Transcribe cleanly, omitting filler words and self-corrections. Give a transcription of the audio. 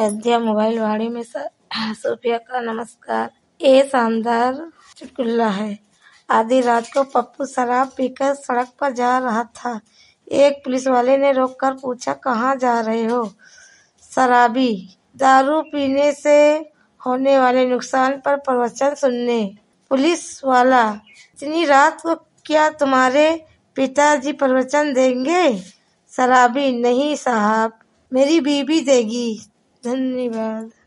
Ayodhya mobile वाड़ी में सूफिया का नमस्कार। ये शानदार चुटकुला है। आधी रात को पप्पू शराब पीकर सड़क पर जा रहा था। एक पुलिस वाले ने रोककर पूछा, कहाँ जा रहे हो? शराबी, दारू पीने से होने वाले नुकसान पर प्रवचन सुनने। पुलिस वाला, इतनी रात को क्या तुम्हारे पिताजी प्रवचन देंगे? शराबी, नहीं साहब, मेरी बीवी देगी। धन्यवाद।